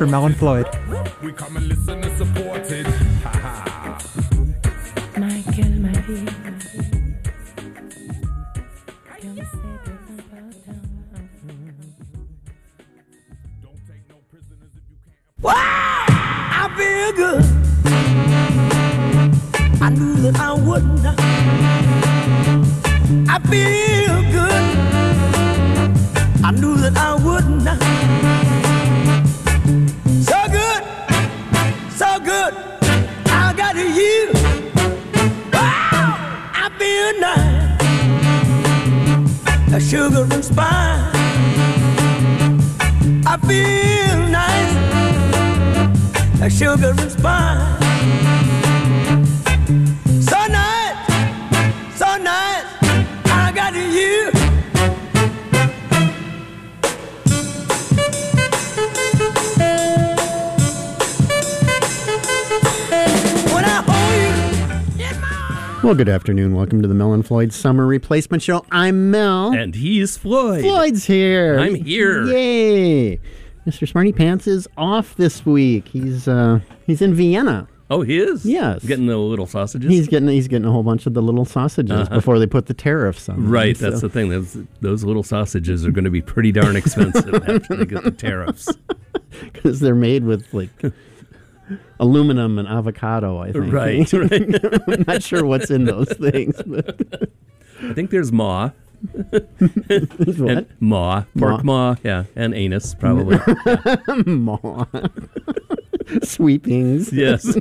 for Mel and Floyd. We come and listen and support it. Michael, my baby. Wow, I feel good. I knew that I wouldn't. I feel good. I knew that I wouldn't. So good, so good. I got you. Wow, I feel nice. A sugar and spice. I feel nice. A sugar and spice. So nice, so nice, I got you. When I hold you in my arms. Well, good afternoon. Welcome to the Mel and Floyd Summer Replacement Show. I'm Mel. And he's Floyd. Floyd's here. I'm here. Yay. Mr. Smarty Pants is off this week. He's in Vienna. Oh, he is? Yes. Getting the little sausages? He's getting a whole bunch of the little sausages before they put the tariffs on them. Right, So- that's the thing. Those little sausages are going to be pretty darn expensive after they get the tariffs. Because they're made with, like, aluminum and avocado, I think. Right, right. I'm not sure what's in those things. But I think there's maw. what? And maw. Pork maw, yeah. And anus, probably. Maw. Sweepings. Yes.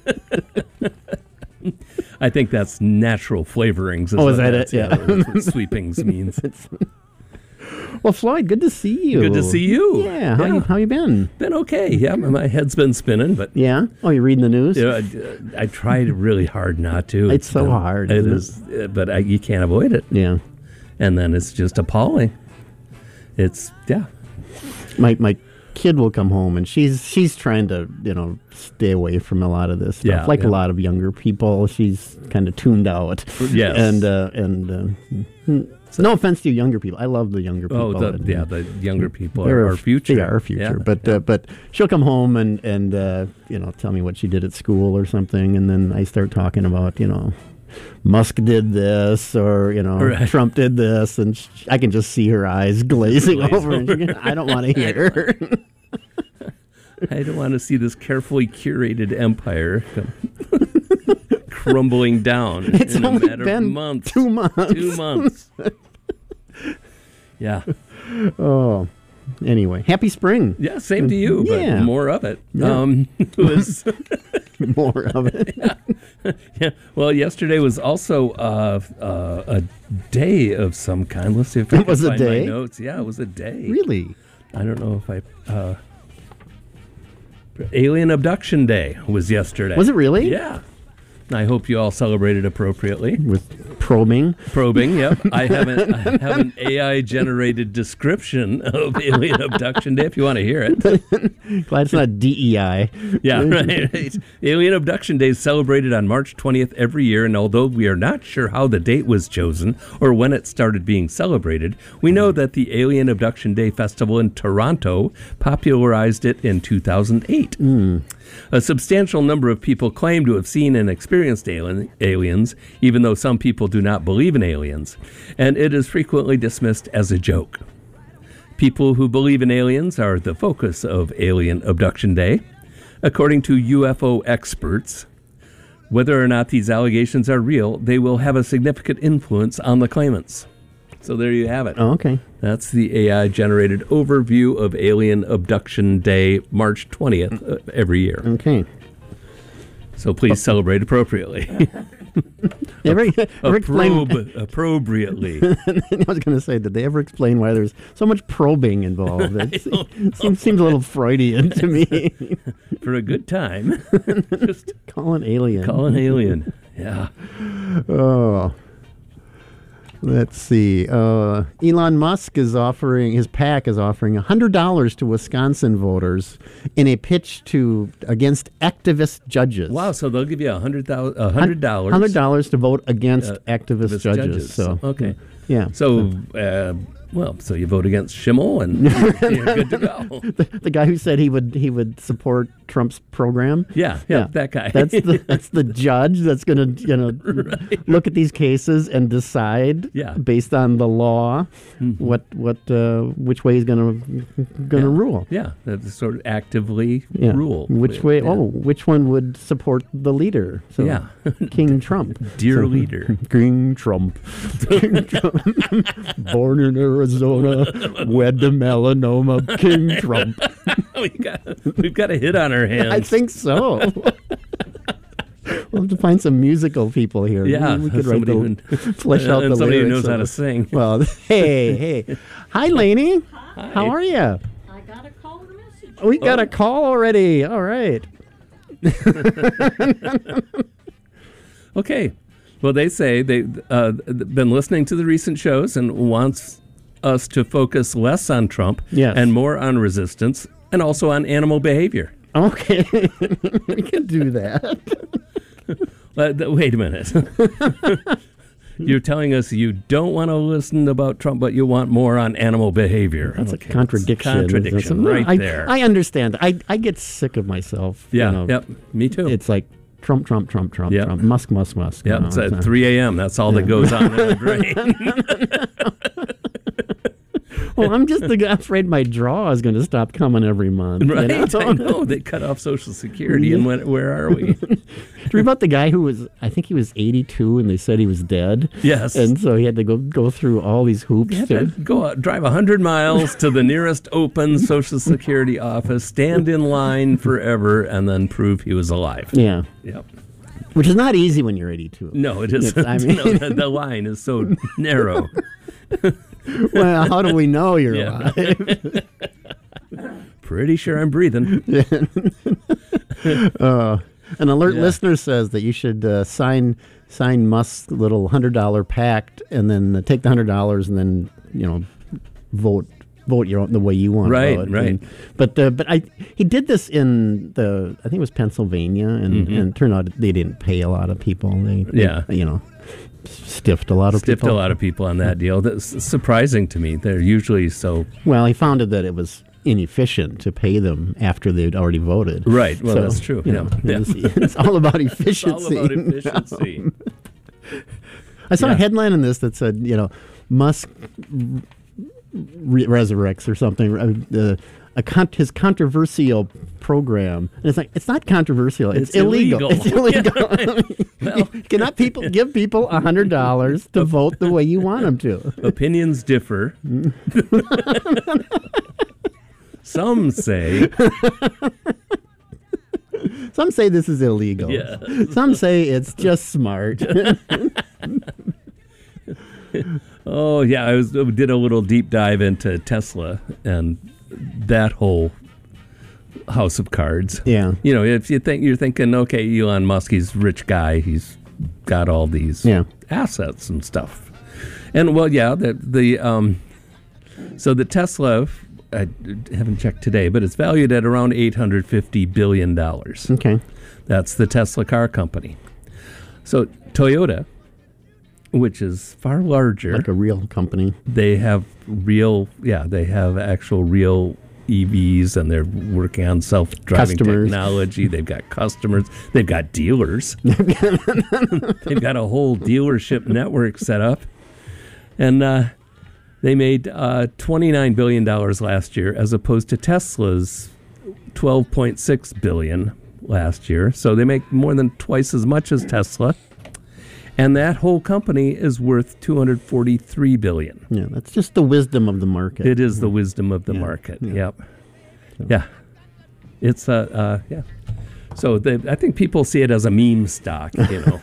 I think that's natural flavorings. Oh, is that that's- it? Yeah. That's what sweepings means. Well, Floyd, good to see you. Good to see you. Yeah. How you been? Been okay. Yeah, my head's been spinning, but Yeah. Oh, you reading the news? you know, I tried really hard not to. It's so hard, It isn't is, but you can't avoid it. Yeah. And then it's just appalling. It's, yeah. My kid will come home and she's trying to stay away from a lot of this stuff. Yeah, like yeah. a lot of younger people, she's kind of tuned out. Yes. And no offense to you younger people, I love the younger people. The younger people They're are our future. They are our future. Yeah, But she'll come home and tell me what she did at school or something, and then I start talking about Musk did this, or Right. Trump did this, and I can just see her eyes glazing over. And I don't want to hear. I don't want to see this carefully curated empire crumbling down It's in a only matter been of months. 2 months. 2 months. Yeah. Oh, anyway, happy spring. Yeah, same to you, but Yeah. more of it. Yeah. It was More of it. yeah. Well, yesterday was also a day of some kind. Let's see if I It can was a find day? my notes. Yeah, it was a day. Really? I don't know if Alien Abduction Day was yesterday. Was it really? Yeah. I hope you all celebrated appropriately. With probing. Probing, yep. I have an AI-generated description of Alien Abduction Day if you want to hear it. Glad it's not DEI. Yeah, right. Alien Abduction Day is celebrated on March 20th every year, and although we are not sure how the date was chosen or when it started being celebrated, we know that the Alien Abduction Day Festival in Toronto popularized it in 2008. A substantial number of people claim to have seen and experienced aliens, even though some people do not believe in aliens, and it is frequently dismissed as a joke. People who believe in aliens are the focus of Alien Abduction Day. According to UFO experts, whether or not these allegations are real, they will have a significant influence on the claimants. So there you have it. Oh, okay. That's the AI-generated overview of Alien Abduction Day, March 20th every year. Okay. So please celebrate appropriately. Ever explain? Appropriately. I was going to say, did they ever explain why there's so much probing involved? It seems a little Freudian to me. For a good time. Just Call an alien. call an alien. Yeah. Oh. Let's see. Elon Musk is offering, his PAC is offering $100 to Wisconsin voters in a pitch against activist judges. Wow, so they'll give you $100. $100 to vote against activist judges. So okay. yeah. So Well, so you vote against Schimmel and you're good to go. The guy who said he would support Trump's program. Yeah, that guy. That's the judge that's going to look at these cases and decide based on the law which way he's going to rule. Yeah, that's sort of actively rule. Which way? Oh, which one would support the leader? So, King Trump, dear leader, King Trump, King Trump. Born in Arizona, wed to melanoma, King Trump. We've got a hit on our hands. I think so. We'll have to find some musical people here. Yeah, we could flesh out the somebody lyrics. Who knows how to sing. Well, hey. Hi, Lainey. Hi. How are you? I got a call and a message. We got a call already. All right. Okay. Well, they say they've been listening to the recent shows and wants us to focus less on Trump and more on resistance and also on animal behavior. Okay. We can do that. Wait a minute. You're telling us you don't want to listen about Trump, but you want more on animal behavior. That's a contradiction. Contradiction there. I understand. I get sick of myself. Yeah, me too. It's like Trump, Trump. Musk. Yeah, it's at 3 a.m. That's all that goes on in the brain. Well, I'm just afraid my draw is going to stop coming every month. Right? I know. They cut off Social Security, and where are we? Read about the guy who was, I think he was 82, and they said he was dead. Yes. And so he had to go through all these hoops. You had to go out, drive 100 miles to the nearest open Social Security office, stand in line forever, and then prove he was alive. Yeah. Yep. Which is not easy when you're 82. No, it isn't. The line is so narrow. Well, how do we know you're alive? Pretty sure I'm breathing. An alert listener says that you should sign Musk's little $100 pact and then take the $100 and then vote the way you want to vote. Right. But he did this in I think it was Pennsylvania, and it turned out they didn't pay a lot of people. They stiffed a lot of people on that deal. That's surprising to me. They're usually so... Well, he found that it was inefficient to pay them after they'd already voted. Right. Well, that's true. It's all about efficiency. I saw a headline on this that said, Musk resurrects or something. His controversial program, and it's like, it's not controversial. It's illegal. It's illegal. Well, cannot give people $100 to vote the way you want them to? Opinions differ. Some say this is illegal. Yeah. Some say it's just smart. Oh yeah, I did a little deep dive into Tesla and that whole house of cards. Yeah. If you're thinking, okay, Elon Musk, he's a rich guy, he's got all these assets and stuff. And so the Tesla, I haven't checked today, but it's valued at around $850 billion. Okay. That's the Tesla car company. So Toyota, which is far larger. Like a real company. They have actual real EVs, and they're working on self-driving technology. They've got customers. They've got dealers. They've got a whole dealership network set up. And they made $29 billion last year, as opposed to Tesla's $12.6 billion last year. So they make more than twice as much as Tesla. And that whole company is worth $243 billion. Yeah, that's just the wisdom of the market. It is the wisdom of the market. Yeah. Yep. Yeah. It's yeah. So I think people see it as a meme stock,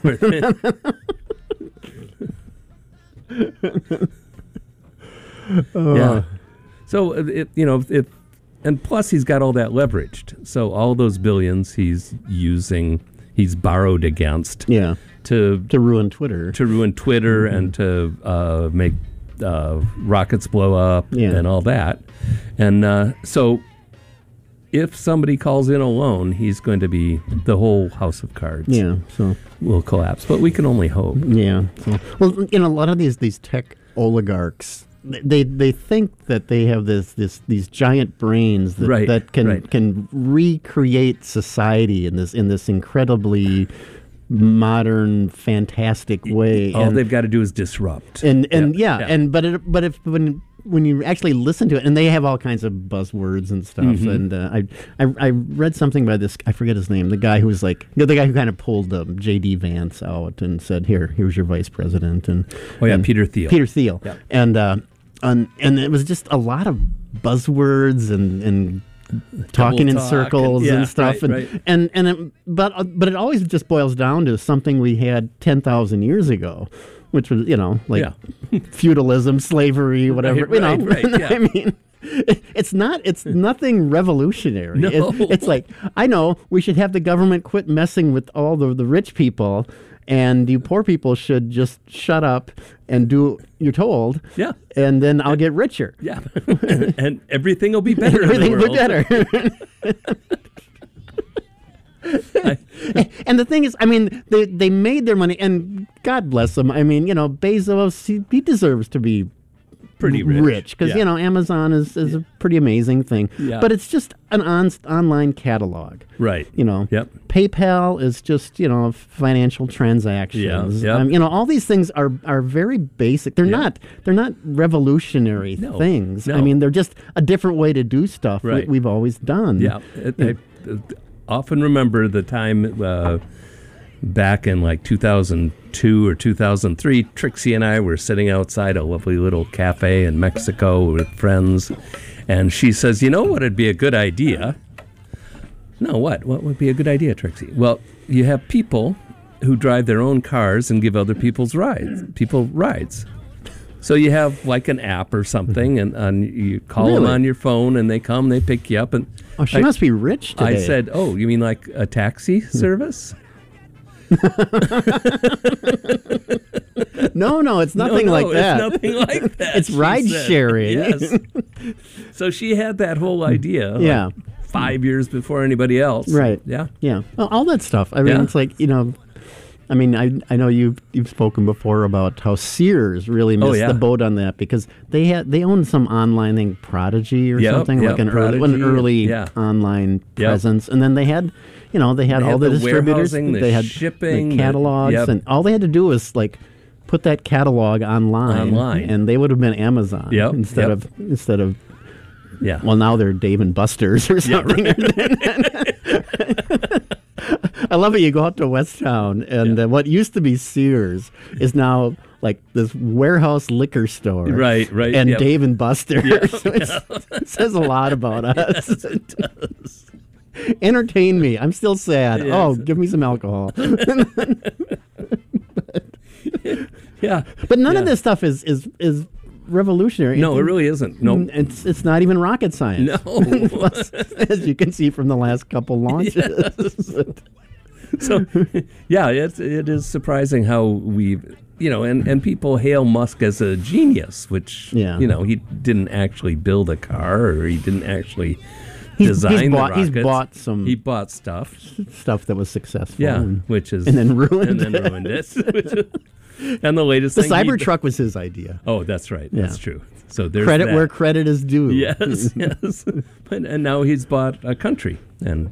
Yeah. So and plus he's got all that leveraged. So all those billions he's borrowed against. Yeah. To ruin Twitter. And to make rockets blow up and all that. And so if somebody calls in a loan, he's going to be the whole house of cards. Yeah, so will collapse. But we can only hope. Yeah. So, well, a lot of these tech oligarchs, they think that they have these giant brains that, Right, that can right. can recreate society in this incredibly modern, fantastic way. All and they've got to do is disrupt. and but when you actually listen to it, and they have all kinds of buzzwords and stuff. Mm-hmm. And I read something by this, I forget his name, the guy who was like the guy who kind of pulled J.D. Vance out and said, here's your vice president. And Peter Thiel. Peter Thiel. Yeah. And it was just a lot of buzzwords and talking in talk circles and- and yeah, stuff, right. but it always just boils down to something we had 10,000 years ago, which was feudalism, slavery, whatever. Right, yeah. I mean, it's nothing revolutionary. No. It's like, I know we should have the government quit messing with all the rich people, and you poor people should just shut up and do what you're told. Yeah. And then I'll get richer. Yeah. And everything will be better. Everything in will the be world. better. And the thing is, I mean, they made their money, and God bless them. I mean, Bezos, he deserves to be Pretty rich. because Yeah. Amazon is a pretty amazing thing. Yeah. But it's just an online catalog. Right. Yep. PayPal is just financial transactions. Yeah, yep. All these things are very basic. They're not revolutionary things. no. I mean, they're just a different way to do stuff Right. we've always done. Yeah. I often remember the time back in like 2002 or 2003, Trixie and I were sitting outside a lovely little cafe in Mexico with friends, and she says, "You know what would be a good idea?" No, what? What would be a good idea, Trixie? Well, you have people who drive their own cars and give other people rides. So you have like an app or something, and you call them Really? on your phone, and they come, they pick you up, and Oh, she must be rich today. I said, "Oh, you mean like a taxi service?" No, it's nothing No, like that. It's nothing like that. It's she ride said. sharing. Yes. So she had that whole idea. Yeah. like 5 years before anybody else. Right. Yeah. Yeah. Well, all that stuff. I mean, Yeah. it's like, I mean, I know you've spoken before about how Sears really missed yeah. the boat on that because they owned some online thing, Prodigy or Yep, something, yep, like an Prodigy, early yeah. online Yep. presence, and then they had all had the the distributors, warehousing, the they had shipping, the catalogs, yep. and all they had to do was like put that catalog online, and they would have been Amazon Yep, instead yep. of. Yeah. Well, now they're Dave and Buster's or something. I love it. You go out to West Town, and what used to be Sears is now like this warehouse liquor store. Right, And yep. Dave and Buster's. So it says a lot about us. Yes, it does. Entertain me. I'm still sad. Yes. Oh, give me some alcohol. Yeah. But none of Yeah. this stuff is revolutionary. No, it really isn't. No. It's not even rocket science. No. As you can see from the last couple launches. So, yeah, it is surprising how we've, and people hail Musk as a genius, which, Yeah. he didn't actually build a car or he didn't actually design the rockets. He's bought some He bought stuff. stuff that was successful. Yeah, and which is and then ruined it. And the latest the thing he- Cybertruck was his idea. Oh, that's right. Yeah. That's true. So there's Credit that. where credit is due. Yes, yes. And now he's bought a country, and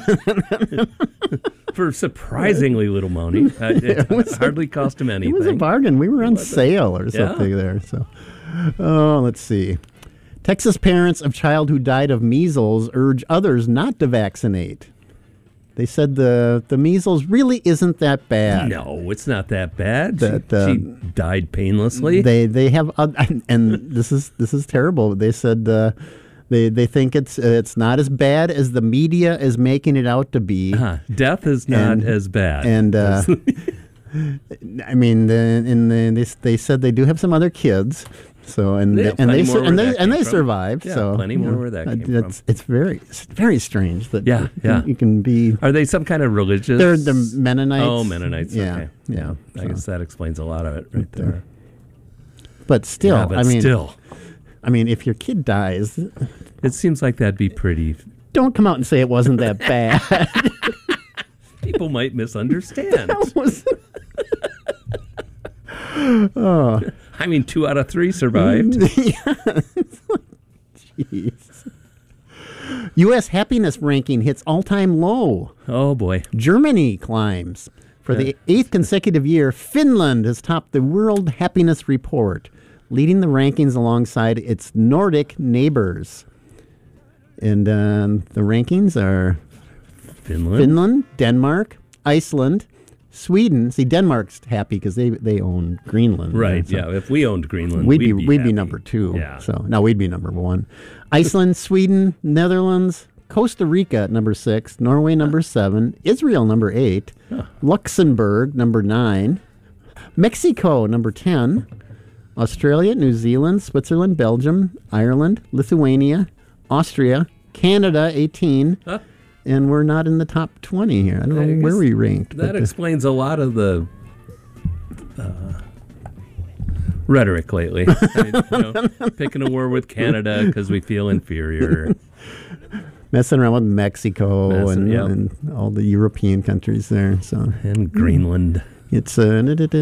for surprisingly little money. It hardly cost him anything. It was a bargain. We were on sale or Yeah. something there. So, let's see. Texas parents of child who died of measles urge others not to vaccinate. They said the measles really isn't that bad. No, it's not that bad. That, she died painlessly. They have, and this is terrible. They said they think it's not as bad as the media is making it out to be. Death is not as bad. And I mean, they said they do have some other kids. So Yeah, plenty more where that came they from. survived. Yeah, so plenty more where that came from. It's very strange that Yeah, you can be. Are they some kind of religious? They're the Mennonites. Oh, Mennonites. Yeah, Okay. yeah. I guess that explains a lot of it right there. But still, Yeah, but I mean, still, if your kid dies, it seems like that'd be pretty. don't come out and say it wasn't that bad. People might misunderstand. I mean, 2 out of 3 survived. Jeez. U.S. happiness ranking hits all-time low. Oh, boy. Germany climbs. For the 8th consecutive year, Finland has topped the World Happiness Report, leading the rankings alongside its Nordic neighbors. And the rankings are Finland, Denmark, Iceland, Sweden. See, Denmark's happy because they own Greenland. Right, So yeah. If we owned Greenland, we'd be be happy. number 2. Yeah. So no, we'd be number 1. Iceland, Sweden, Netherlands, Costa Rica at number 6, Norway number 7, Israel number 8, Luxembourg number 9, Mexico number 10, Australia, New Zealand, Switzerland, Belgium, Ireland, Lithuania, Austria, Canada 18, Huh? and we're not in the top 20 here. I don't I know where guess we ranked. That but, explains a lot of the rhetoric lately. Picking a war with Canada because we feel inferior. messing around with Mexico Messing- yep. and all the European countries there. So And Greenland. it's we're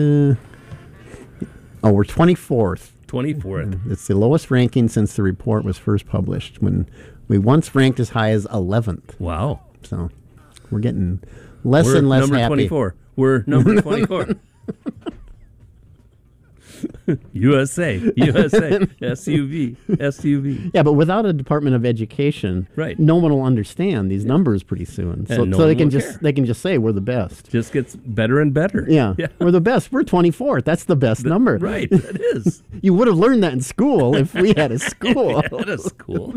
24th. 24th. It's the lowest ranking since the report was first published, when we once ranked as high as 11th. Wow. So we're getting less We're and less number happy. 24. We're number 24. USA, SUV. Yeah, but without a Department of Education, Right. no one will understand these numbers pretty soon. So, And no so they one can will just care. they can just say we're the best. Just gets better and better. Yeah, we're the best. We're 24th. That's the best number. Right, that is. You would have learned that in school if we had a school. That is cool.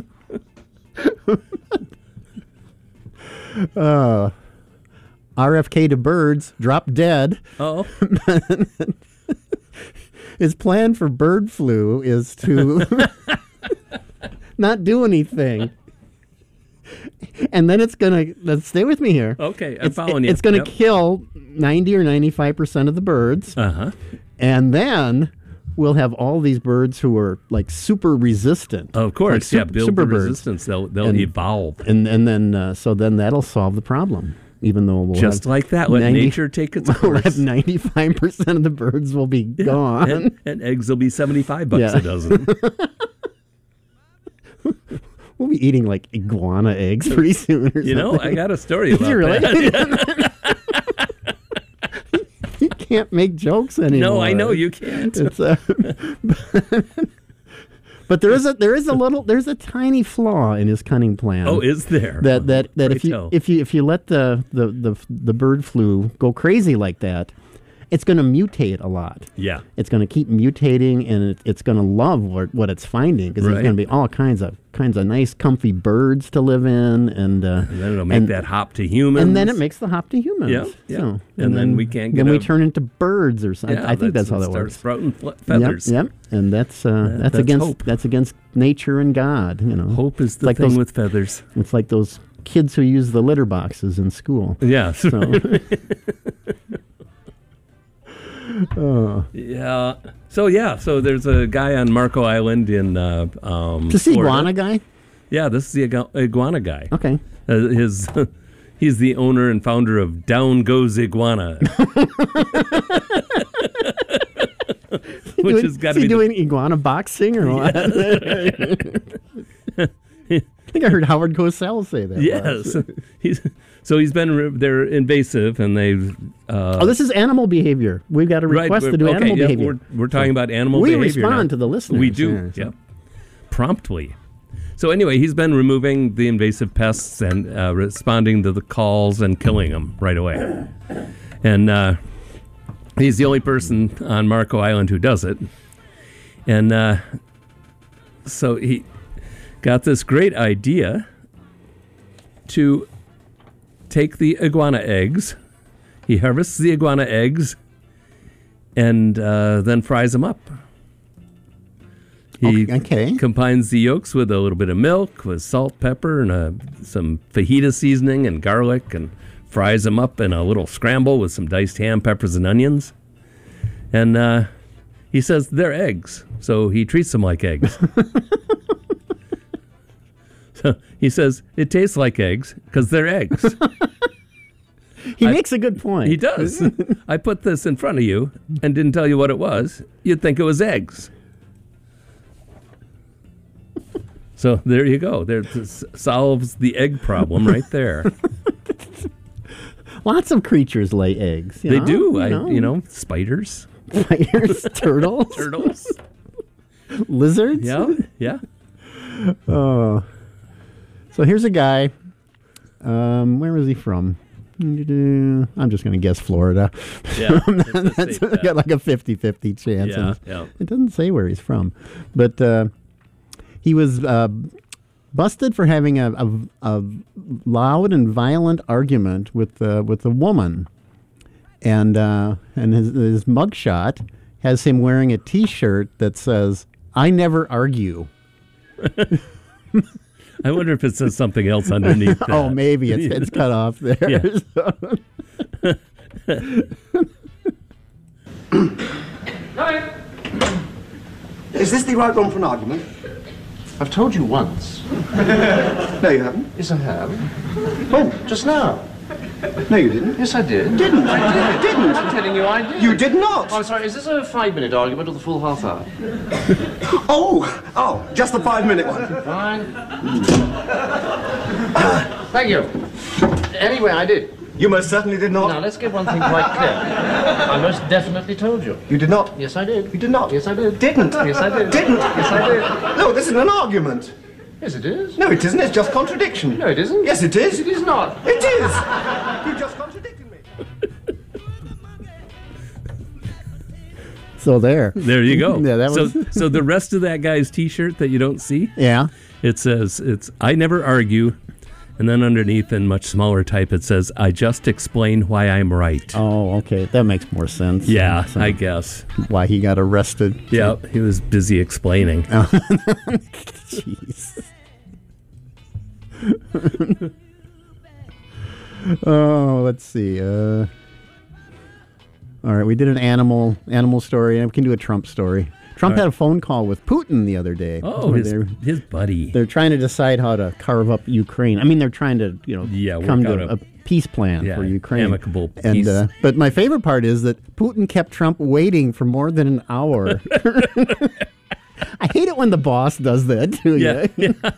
RFK to birds, drop dead. Oh, His plan for bird flu is to not do anything. And then it's going to, stay with me here. okay. I'm following you. It's going to kill 90 or 95% of the birds. Uh-huh. And then we'll have all these birds who are like super resistant. Of course, Like build super the birds. resistance. They'll And- evolve. And then, so then that'll solve the problem. Even though we'll Just have like that. Let 90 nature take its we'll have course. 95% of the birds will be gone. And eggs will be $75 Yeah. a dozen. We'll be eating like iguana eggs pretty soon. Or You know, I something. got a story about you really? that. You can't make jokes anymore. No, I know you can't. It's but there's a tiny flaw in his cunning plan. Oh, is there? that Pray if you tell. if you let the bird flu go crazy like that, it's going to mutate a lot. Yeah. It's going to keep mutating, and it's going to love what it's finding, because there's Right. going to be all kinds of nice, comfy birds to live in, and And then it'll make that hop to humans. and then it makes the hop to humans. Yeah, yeah. So, And then we can't get Then we a- turn into birds or something. Yeah, I think that's how that start works. sprouting feathers. Yep, and that's that's against hope. that's against nature and God. You know, Hope is the Like thing those- with feathers. It's like those kids who use the litter boxes in school. Yeah. So, Yeah. So there's a guy on Marco Island in to see Florida. iguana guy. Yeah, this is the iguana guy. Okay. He's the owner and founder of Down Goes Iguana. Which has got to Is he be doing iguana boxing or what? I think I heard Howard Cosell say that. yes. He's been they're invasive and they've Oh, this is animal behavior. We've got a request to do animal yeah, behavior. We're talking about animal We behavior respond now. to the listeners. We do, yeah, so- yeah. Promptly. So anyway, he's been removing the invasive pests and responding to the calls and killing them right away. And he's the only person on Marco Island who does it. And so he got this great idea to take the iguana eggs. He harvests the iguana eggs and then fries them up. He Okay. combines the yolks with a little bit of milk, with salt, pepper, and some fajita seasoning and garlic, and fries them up in a little scramble with some diced ham, peppers, and onions. And he says they're eggs, so he treats them like eggs. So he says it tastes like eggs because they're eggs. He makes a good point. He does. I put this in front of you and didn't tell you what it was. You'd think it was eggs. So there you go. There solves the egg problem right there. Lots of creatures lay eggs. They do. Spiders, Spiders, turtles, turtles. lizards. Yeah. Oh. So here's a guy. Where was he from? I'm just going to guess Florida. Yeah. That's got like a 50-50 chance. Yeah. It doesn't say where he's from. But he was busted for having a loud and violent argument with a woman. And his mugshot has him wearing a T-shirt that says, "I never argue." I wonder if it says something else underneath that. Oh, maybe it's cut off there. Yeah. Is this the right room for an argument? I've told you once. No, you haven't. Yes, I have. When? Just now. No, you didn't. Yes, I did. Didn't. I did. Didn't. I'm telling you, I did. You did not. Oh, I'm sorry. Is this a 5-minute argument or the full half hour? Oh, just the 5-minute one. Fine. Thank you. Anyway, I did. You most certainly did not. Now, let's get one thing quite clear. I most definitely told you. You did not. Yes, I did. You did not. Yes, I did. Didn't. Yes, I did. Didn't. Yes, I did. No, this isn't an argument. Yes, it is. No, it isn't. It's just contradiction. No, it isn't. Yes, it is. It is not. It is. You just contradicted me. So there. There you go. Yeah, that was. So the rest of that guy's T-shirt that you don't see, Yeah. it says, "I never argue," and then underneath in much smaller type it says, "I just explain why I'm right." Oh, okay. That makes more sense. Yeah, So I guess. why he got arrested. Yeah, he was busy explaining. Jeez. Oh, let's see. All right, we did an animal story, and we can do a Trump story. Trump had a phone call with Putin the other day. Oh, where his buddy. they're trying to decide how to carve up Ukraine. I mean, they're trying to, work come out to a peace plan for Ukraine. amicable And peace. but my favorite part is that Putin kept Trump waiting for more than an hour. I hate it when the boss does that to you.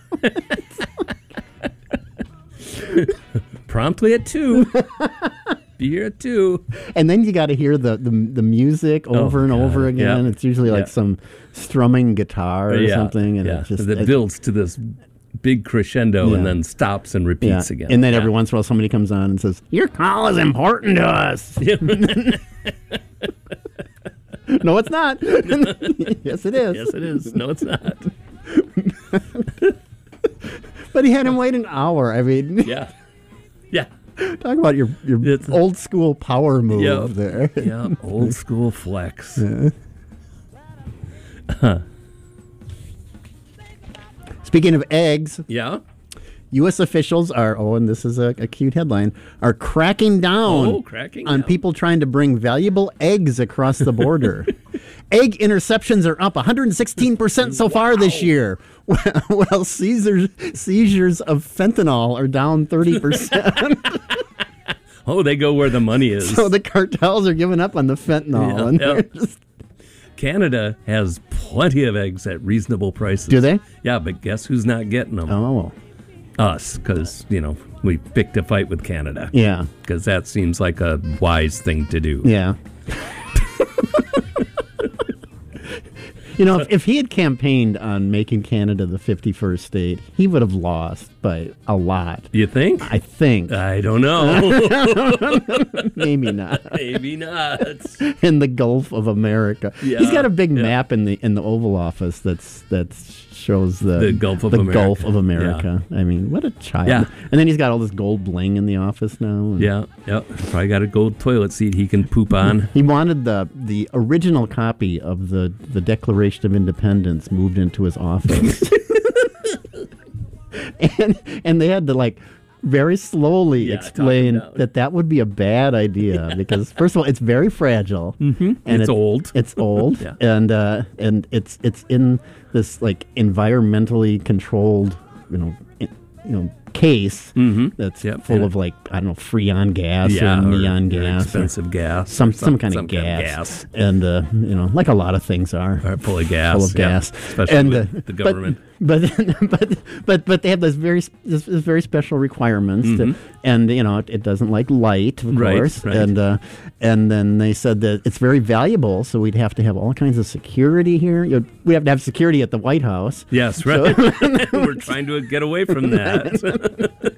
Yeah. Promptly at 2. Be here at 2. And then you got to hear the music over and God, over again. yeah. It's usually like Yeah. some strumming guitar or something, and it just that builds to this big crescendo and then stops and repeats again. And then every once in a while somebody comes on and says, "Your call is important to us." No, it's not. Yes, it is. Yes, it is. No, it's not. But he had him wait an hour. I mean, Yeah. Yeah. talk about your It's- old school power move Yeah. there. Yeah. Old school flex. Speaking of eggs, Yeah. U.S. officials are, and this is a cute headline, are cracking down Cracking on down. people trying to bring valuable eggs across the border. Egg interceptions are up 116% so far this year, while seizures of fentanyl are down 30%. Oh, they go where the money is. So the cartels are giving up on the fentanyl. Yeah, And yeah. they're just, Canada has plenty of eggs at reasonable prices. Do they? Yeah, but guess who's not getting them? oh, Us, because, we picked a fight with Canada. yeah, Because that seems like a wise thing to do. yeah. If he had campaigned on making Canada the 51st state, he would have lost by a lot. You think? I think. I don't know. Maybe not. Maybe not. In the Gulf of America. Yeah, He's got a big yeah. map in the Oval Office that shows the Gulf of the America. Gulf of America. I mean, what a child. Yeah. And then he's got all this gold bling in the office now. and Yeah. Probably got a gold toilet seat he can poop on. He wanted the original copy of the Declaration of Independence moved into his office. and they had to very slowly explain talk it down. that would be a bad idea because first of all it's very fragile and It's old. It's old Yeah. and it's in this environmentally controlled case that's Yep. full of like, I don't know, freon gas or neon gas, expensive gas, some or kind of gas, and like a lot of things are full of gas, full of gas, especially and with the government. But they have this very special requirements, and it doesn't like light, of course, right. and then they said that it's very valuable, so we'd have to have all kinds of security here. We have to have security at the White House. Yes, right. We're trying to get away from that.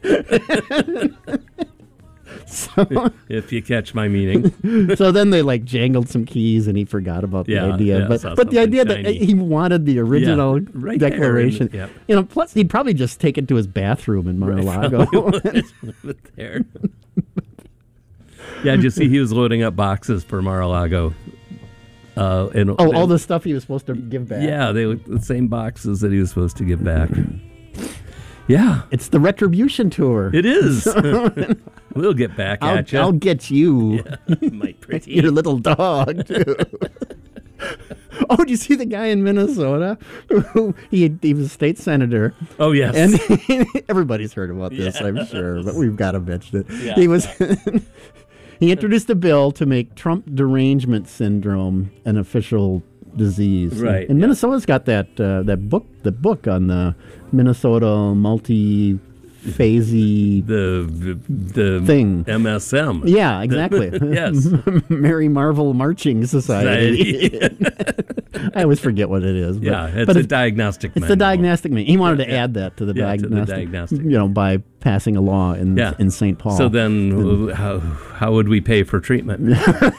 So, if you catch my meaning. so then they like jangled some keys, and he forgot about the idea. saw But the idea something that shiny. he wanted the original right there declaration. in the- Plus he'd probably just take it to his bathroom in Mar-a-Lago. There. Yeah, did you see he was loading up boxes for Mar-a-Lago? All the stuff he was supposed to give back. Yeah, they were the same boxes that he was supposed to give back. Yeah, It's the Retribution Tour. it is. We'll get back at you. I'll get you. My pretty. Your little dog, too. Oh, did you see the guy in Minnesota? He was a state senator. Oh, yes. And everybody's heard about this, I'm sure, but we've got to mention it. Yeah. He was he introduced a bill to make Trump derangement syndrome an official disease. Right, And yeah. Minnesota's got the book on the Minnesota multi-phasey the thing. MSM. Yeah, exactly. Yes. Mary Marvel Marching Society. I always forget what it is. But, Yeah, it's but a diagnostic It's manual. the diagnostic manual. He wanted to add that to the Yeah, to the diagnostic, diagnostic. by passing a law in St. Paul. So then, how would we pay for treatment?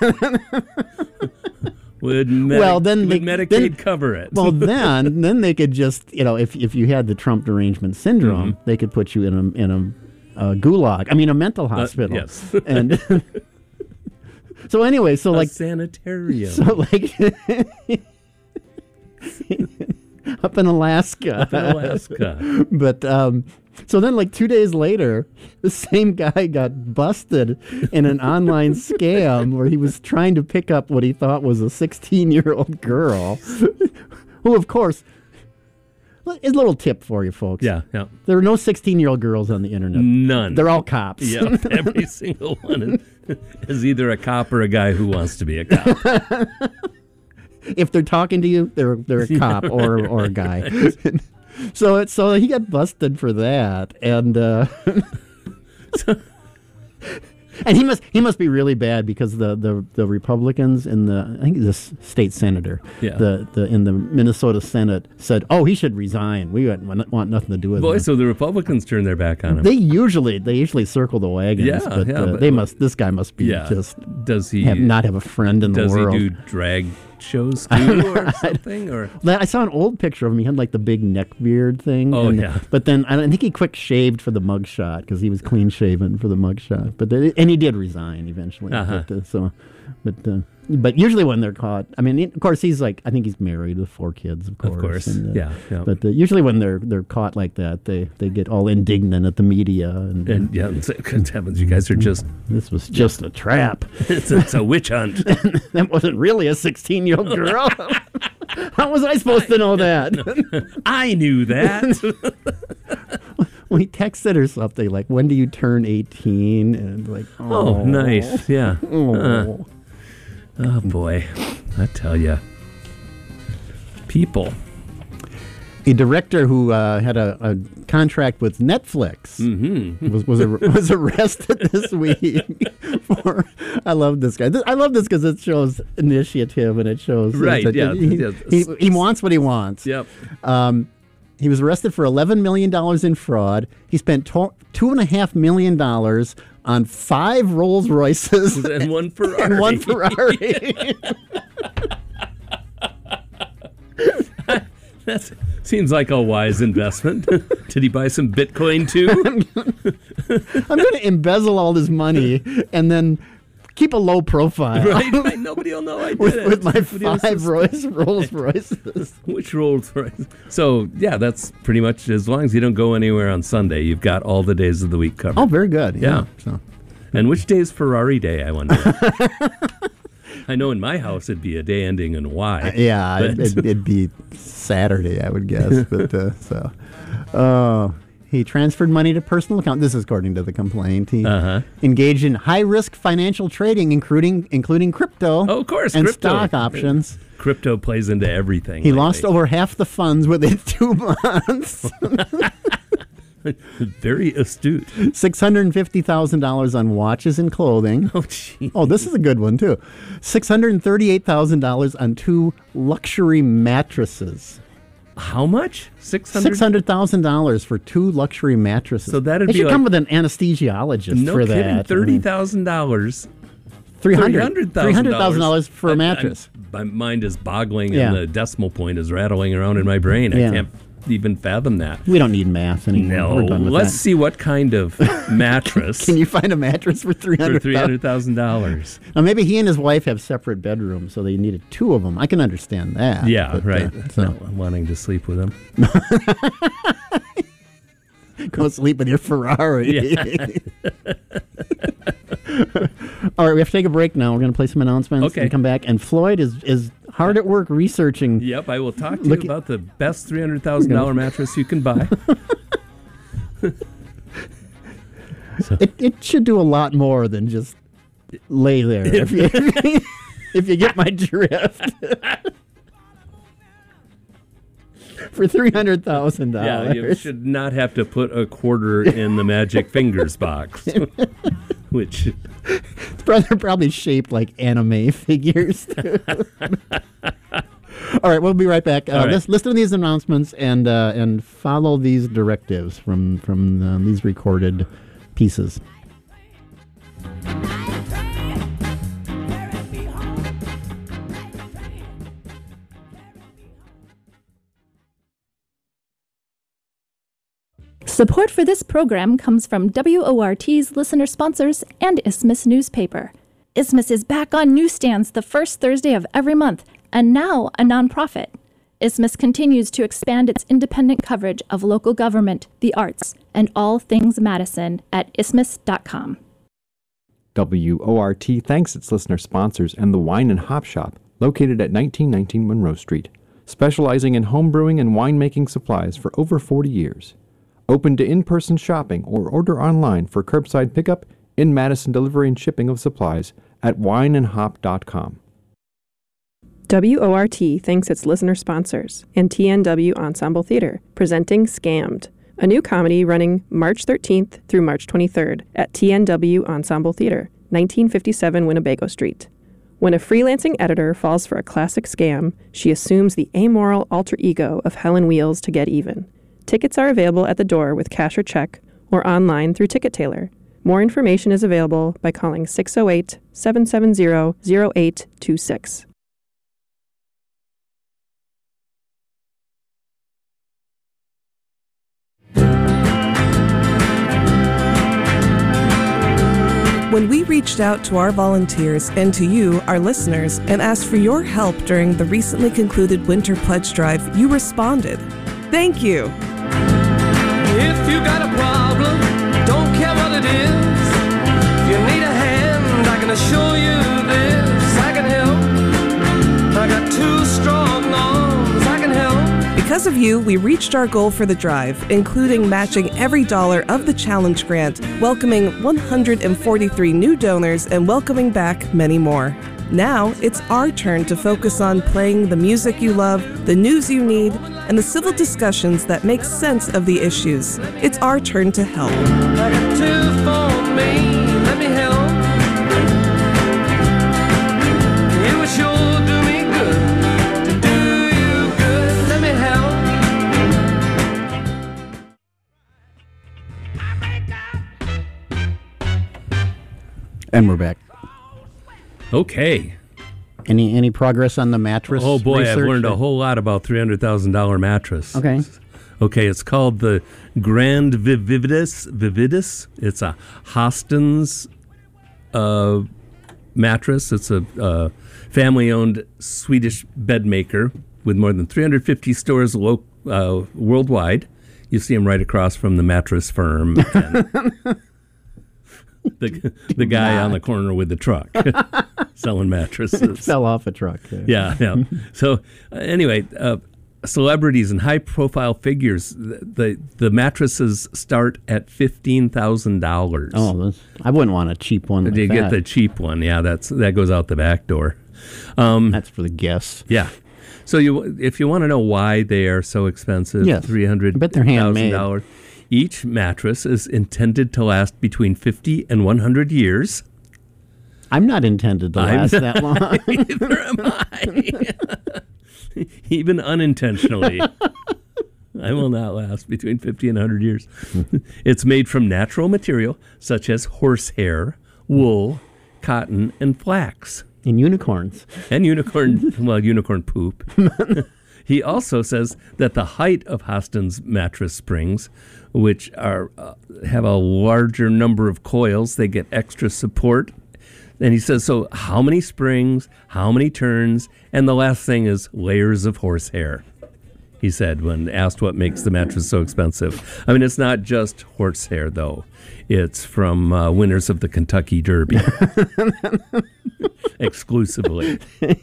Would Medicaid cover it? Well, then they could just, if you had the Trump derangement syndrome, they could put you in a gulag. I mean, a mental hospital. yes. And so anyway, so a like sanitarium. so like up in Alaska. Alaska. But so then, like 2 days later, the same guy got busted in an online scam where he was trying to pick up what he thought was a 16-year-old girl, who, of course, a little tip for you folks. Yeah. There are no 16-year-old girls on the internet. None. They're all cops. Yep, every single one is either a cop or a guy who wants to be a cop. If they're talking to you, they're a cop or a guy. So he got busted for that, and and he must be really bad because the Republicans in I think the state senator, in the Minnesota Senate said, oh, he should resign. We want nothing to do with Boy, him. so the Republicans turn their back on him. They usually circle the wagons, Yeah, but but this guy must be just does he not have a friend in the does world. he do drag shows too or something? Or I saw an old picture of him. He had like the big neck beard thing. Oh, yeah. But then I think he quick shaved for the mugshot because he was clean shaven for the mugshot. And he did resign eventually. Uh-huh. But usually when they're caught, I mean, of course he's like, I think he's married with 4 kids, of course. Of course, and, yeah. But usually when they're caught like that, they get all indignant at the media and yeah, good heavens, you guys are just this was just a trap. it's a witch hunt. That wasn't really a 16-year-old girl. How was I supposed to know that? I knew that. Well, he texted her something like, when do you turn 18? And like, Oh, nice. Yeah. Oh. Oh, boy. I tell you. People. A director who had a contract with Netflix was arrested this week for. I love this guy. I love this because it shows initiative and it shows Right, that yeah. he wants what he wants. Yep. He was arrested for $11 million in fraud. He spent $2.5 million on 5 Rolls Royces And one Ferrari. and 1 Ferrari. That seems like a wise investment. Did he buy some Bitcoin too? I'm going to embezzle all this money and then keep a low profile. Right? Nobody will know I did it. With my Nobody will 5 Rolls Royces. Which Rolls Royce? So, yeah, that's pretty much as long as you don't go anywhere on Sunday, you've got all the days of the week covered. Oh, very good. Yeah. So. And which day is Ferrari Day, I wonder? I know in my house it'd be a day ending in Y. Yeah, but- it'd be Saturday, I would guess. But He transferred money to personal account. This is according to the complaint. He Uh-huh. engaged in high-risk financial trading, including crypto. Oh, of course, and crypto. stock options. Crypto plays into everything. He lately. lost over half the funds within 2 months. Very astute. $650,000 on watches and clothing. Oh, gee. Oh, this is a good one, too. $638,000 on 2 luxury mattresses. How much? 600? $600,000 for 2 luxury mattresses. So that'd they be should like- come with an anesthesiologist No for kidding. that. $30,000. $300,000 for a mattress. My mind is boggling, Yeah. and the decimal point is rattling around in my brain. Yeah. I can't even fathom that. We don't need math anymore. No, We're done with let's that. see what kind of mattress Can you find a mattress for for $300,000? $300,000. Now, maybe he and his wife have separate bedrooms, so they needed 2 of them. I can understand that. Yeah, but, right. so Not wanting to sleep with him. go sleep with your Ferrari. Yeah. All right, we have to take a break now. We're going to play some announcements Okay. and come back. And Floyd is hard at work researching. Yep, I will talk to Look you about the best $300,000 mattress you can buy. It should do a lot more than just lay there. If you get my drift. For $300,000. Yeah, you should not have to put a quarter in the magic fingers box, which They're probably shaped like anime figures. All right, we'll be right back. All right. Let's listen to these announcements and follow these directives from these recorded pieces. Support for this program comes from WORT's listener sponsors and Isthmus Newspaper. Isthmus is back on newsstands the first Thursday of every month, and now a nonprofit. Isthmus continues to expand its independent coverage of local government, the arts, and all things Madison at isthmus.com. WORT thanks its listener sponsors and the Wine and Hop Shop, located at 1919 Monroe Street, specializing in home brewing and winemaking supplies for over 40 years. Open to in-person shopping or order online for curbside pickup, in-Madison delivery and shipping of supplies at wineandhop.com. WORT thanks its listener sponsors and TNW Ensemble Theater, presenting Scammed, a new comedy running March 13th through March 23rd at TNW Ensemble Theater, 1957 Winnebago Street. When a freelancing editor falls for a classic scam, she assumes the amoral alter ego of Helen Wheels to get even. Tickets are available at the door with cash or check, or online through Ticket Tailor. More information is available by calling 608-770-0826. When we reached out to our volunteers and to you, our listeners, and asked for your help during the recently concluded Winter Pledge Drive, you responded. Thank you. If you got a problem, don't care what it is. If you need a hand, I can assure you this. I can help. I got 2 strong arms. I can help. Because of you, we reached our goal for the drive, including matching every dollar of the challenge grant, welcoming 143 new donors, and welcoming back many more. Now, it's our turn to focus on playing the music you love, the news you need, and the civil discussions that make sense of the issues. It's our turn to help. I got 2 for me. Let me help. It would sure do me good to do you good. Let me help. And we're back. Okay. Any progress on the mattress? Oh boy, research? I've learned a whole lot about $300,000 mattress. Okay. Okay, it's called the Grand Vividus. It's a Hostens mattress. It's a family-owned Swedish bed maker with more than 350 stores worldwide. You see them right across from the Mattress Firm. And the guy on the corner with the truck selling mattresses. Fell off a truck. Yeah. So anyway, celebrities and high-profile figures, the mattresses start at $15,000. Oh, I wouldn't want a cheap one. Like You that. get the cheap one. Yeah, that goes out the back door. That's for the guests. Yeah. So if you want to know why they are so expensive, Yes. I bet they're handmade. $300,000. Each mattress is intended to last between 50 and 100 years. I'm not intended to last that long. Neither am I. Even unintentionally. I will not last between 50 and 100 years. It's made from natural material such as horsehair, wool, cotton, and flax. And unicorns. And unicorn poop. He also says that the height of Hostin's mattress springs, which have a larger number of coils, they get extra support. And he says, so how many springs, how many turns, and the last thing is layers of horsehair, he said when asked what makes the mattress so expensive. I mean, it's not just horsehair, though. It's from winners of the Kentucky Derby. Exclusively.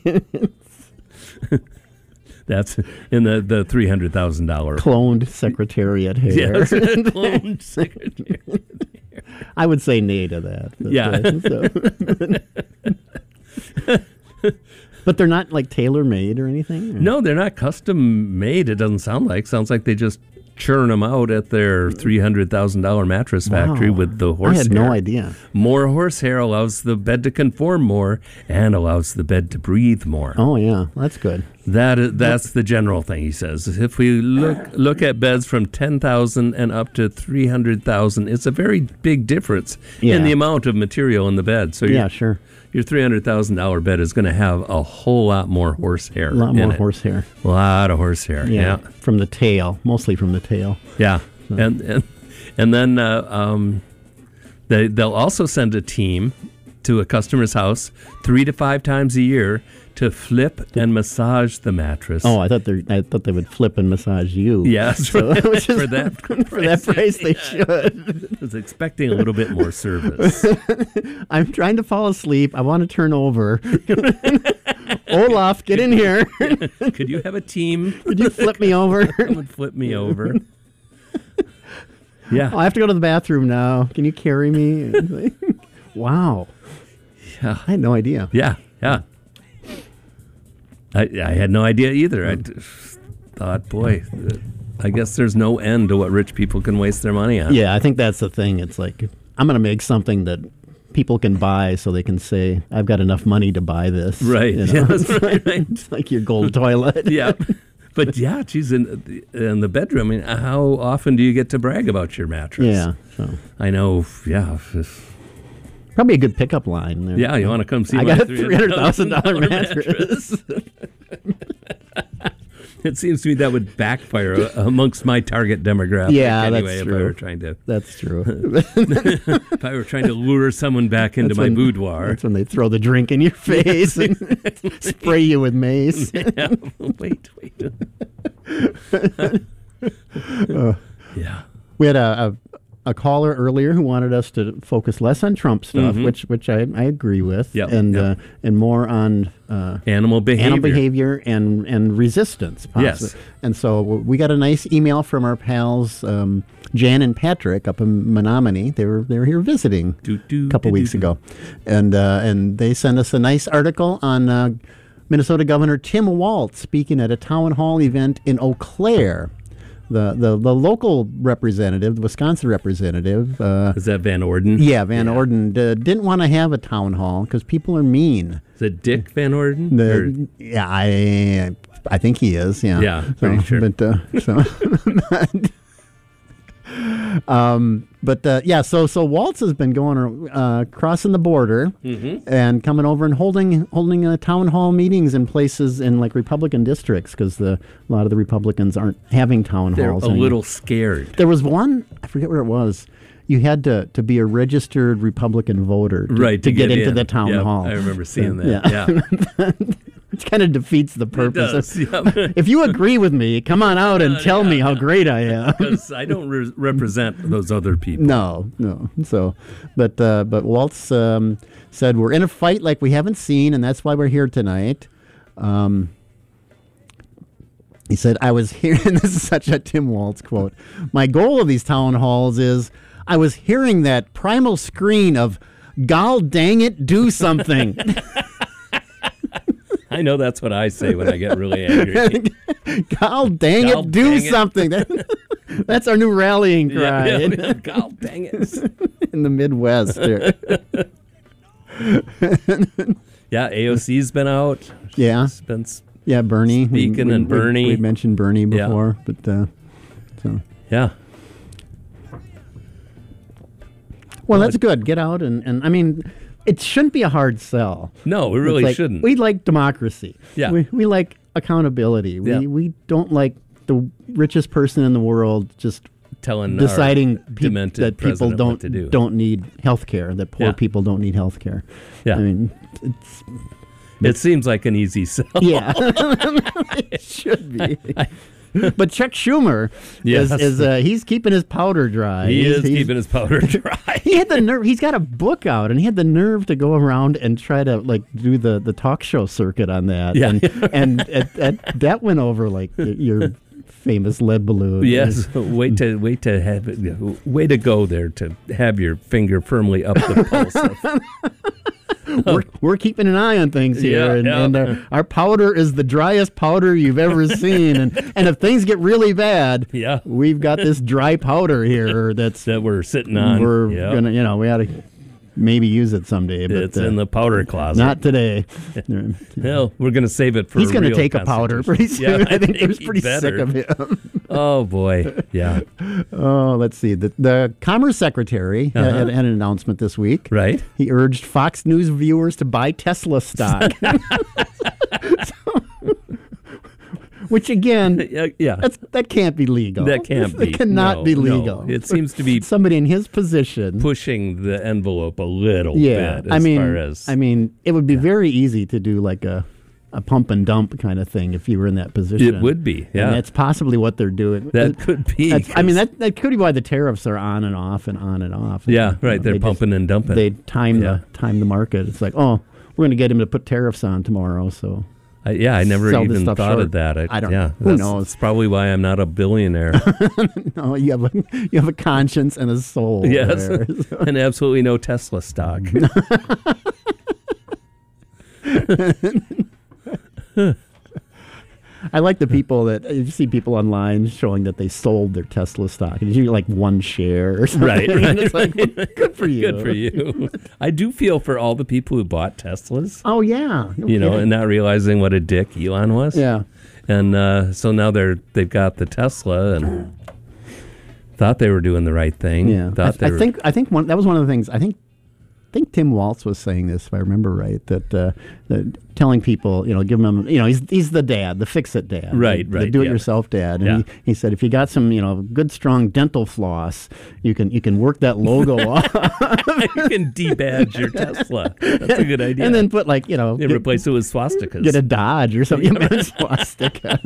That's in the $300,000. Cloned Secretariat hair. Yes, cloned Secretariat hair. I would say nay to that. But, but they're not like tailor-made or anything? Or? No, they're not custom made, it doesn't sound like. Sounds like they just churn them out at their $300,000 mattress factory with the horsehair. I had no idea. More horsehair allows the bed to conform more and allows the bed to breathe more. Oh, yeah. That's good. That's the general thing, he says. If we look at beds from $10,000 and up to $300,000, it's a very big difference in the amount of material in the bed. So sure. Your $300,000 bed is going to have a whole lot more horsehair. A lot more horsehair. A lot of horsehair. Yeah. From the tail, mostly from the tail. Yeah. So. And then they'll also send a team to a customer's house 3 to 5 times a year to flip and massage the mattress. Oh, I thought they would flip and massage you. Yes, so, for that price they should. I was expecting a little bit more service. I'm trying to fall asleep. I want to turn over. Olaf, get in here. Could you have a team? Could you flip me over? Would flip me over. Yeah. Oh, I have to go to the bathroom now. Can you carry me? Wow. Yeah. I had no idea. Yeah. I had no idea either. I thought, boy, I guess there's no end to what rich people can waste their money on. Yeah, I think that's the thing. It's like, I'm going to make something that people can buy so they can say, I've got enough money to buy this. Right. You know? Yeah, that's right. It's like your gold toilet. Yeah. But yeah, geez, in the bedroom, I mean, how often do you get to brag about your mattress? Yeah. So. I know, yeah. Probably a good pickup line there. Yeah, you want to come see I my got a $300,000 mattress. It seems to me that would backfire amongst my target demographic. Yeah, anyway, that's if true. I were trying to. That's true. If I were trying to lure someone back into my boudoir. That's when they throw the drink in your face and spray you with mace. Yeah, wait. Yeah. We had a caller earlier who wanted us to focus less on Trump stuff, which I agree with, and more on animal behavior and resistance. Possibly. Yes. And so we got a nice email from our pals Jan and Patrick up in Menominee. They were here visiting a couple weeks ago, and they sent us a nice article on Minnesota Governor Tim Walz speaking at a town hall event in Eau Claire. The local representative, the Wisconsin representative. Is that Van Orden? Yeah, Van Orden didn't want to have a town hall because people are mean. Is it Dick Van Orden? Yeah, I think he is. Yeah. Yeah, pretty sure. So Walz has been going crossing the border and coming over and holding town hall meetings in places in like Republican districts because a lot of the Republicans aren't having town halls. They're a little scared. There was one, I forget where it was. You had to be a registered Republican voter to get into the town hall. I remember seeing that. Yeah. Which kind of defeats the purpose. It does, If you agree with me, come on out and tell me how great I am. Because I don't represent those other people. No. So, but Walz said we're in a fight like we haven't seen, and that's why we're here tonight. He said, I was hearing, this is such a Tim Waltz quote, my goal of these town halls is, I was hearing that primal scream of, gol dang it, do something. I know that's what I say when I get really angry. Gol dang it, do something. That's our new rallying cry. Yeah, gol dang it. In the Midwest here. Yeah, AOC's been out. Yeah. She's been Bernie. speaking, and Bernie. We mentioned Bernie before, but so. Yeah. Well, that's good. Get out and I mean, it shouldn't be a hard sell. No, it really shouldn't. We like democracy. Yeah. We like accountability. We don't like the richest person in the world just telling deciding that people don't don't need health care, that poor people don't need health care. Yeah. I mean, it seems like an easy sell. Yeah. It should be. But Chuck Schumer he's keeping his powder dry. He's keeping his powder dry. He had the nerve. He's got a book out, and he had the nerve to go around and try to do the talk show circuit on that. Yeah. And that went over like your famous lead balloon. Yes. Way to go there to have your finger firmly up the pulse. We're keeping an eye on things here, and our powder is the driest powder you've ever seen. And if things get really bad, we've got this dry powder here that we're sitting on. We're gonna, we ought to maybe use it someday. But it's in the powder closet. Not today. Hell, we're gonna save it for. He's gonna take a powder pretty soon. Yeah, I think they're pretty sick of him. Oh boy, yeah. Oh, let's see. The Commerce Secretary had an announcement this week. Right. He urged Fox News viewers to buy Tesla stock. Which again, that can't be legal. That can't be. It cannot be legal. No. It seems to be somebody in his position pushing the envelope a little bit. I mean, it would be very easy to do like a pump and dump kind of thing if you were in that position. It would be, yeah. And that's possibly what they're doing. That could be. That could be why the tariffs are on and off and on and off. Yeah, right. They're pumping and dumping. They time the market. It's like, we're going to get him to put tariffs on tomorrow, so. I never even thought of that. I don't know. Who knows? That's probably why I'm not a billionaire. No, you have a conscience and a soul. Yes, there, so. And absolutely no Tesla stock. I like the people that you see people online showing that they sold their Tesla stock. It's usually like one share or something. Right. It's like, good for you. Good for you. I do feel for all the people who bought Teslas. Oh yeah, and not realizing what a dick Elon was. Yeah, and so now they've got the Tesla and thought they were doing the right thing. Yeah, I think that was one of the things. I think Tim Waltz was saying this, if I remember right, that telling people, give them, he's the dad, the fix-it dad, right, the do-it-yourself dad, and he said if you got some, good strong dental floss, you can work that logo off. You can debadge your Tesla. That's a good idea. And then put replace it with swastikas. Get a Dodge or something. Yeah, swastika.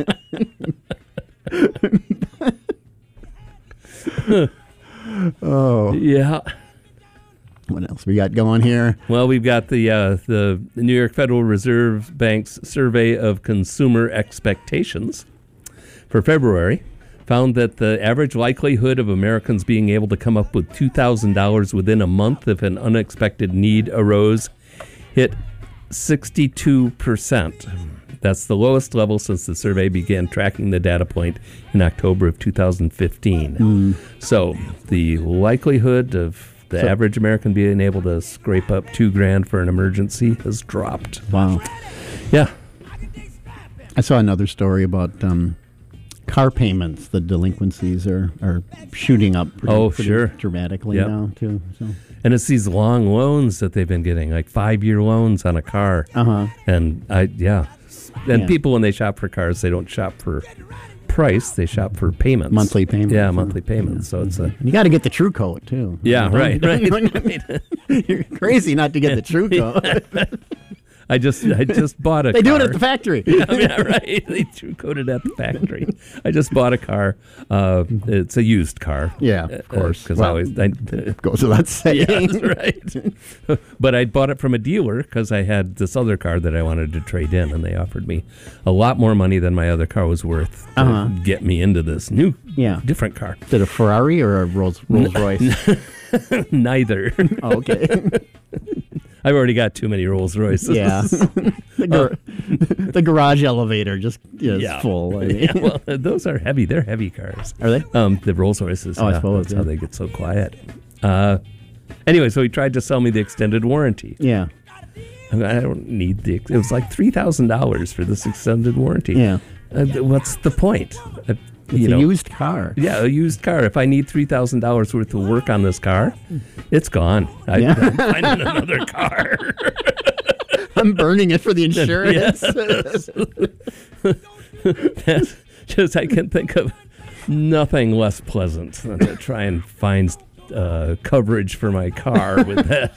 Oh yeah. What else we got going here? Well, we've got the New York Federal Reserve Bank's survey of consumer expectations for February found that the average likelihood of Americans being able to come up with $2,000 within a month if an unexpected need arose hit 62%. That's the lowest level since the survey began tracking the data point in October of 2015. So the likelihood of the average American being able to scrape up $2,000 for an emergency has dropped. Wow. Yeah. I saw another story about car payments. The delinquencies are shooting up pretty dramatically now, too. So. And it's these long loans that they've been getting, like 5-year loans on a car. And people, when they shop for cars, they don't shop for price, they shop for payments. Monthly payments. Yeah, monthly payments. So it's you got to get the True Coat too. Yeah, right. You're crazy not to get the True Coat. I just bought a They car. do it at the factory. Yeah, right. They true coated at the factory. I just bought a car. It's a used car. Yeah, of course. Because Well, it goes without saying. Yeah, that's right. But I bought it from a dealer because I had this other car that I wanted to trade in, and they offered me a lot more money than my other car was worth to get me into this new, different car. Is it a Ferrari or a Rolls Royce? Neither. Oh, okay. I've already got too many Rolls Royces. Yeah. The garage elevator just is full. I mean. Yeah, well, those are heavy. They're heavy cars. Are they? The Rolls Royces. Oh, I suppose. That's how they get so quiet. Anyway, so he tried to sell me the extended warranty. Yeah. I don't need it was like $3,000 for this extended warranty. Yeah. What's the point? It's a used car. Yeah, a used car. If I need $3,000 worth of work on this car, it's gone. I'm finding another car. I'm burning it for the insurance. That's just, I can think of nothing less pleasant than to try and find coverage for my car with that.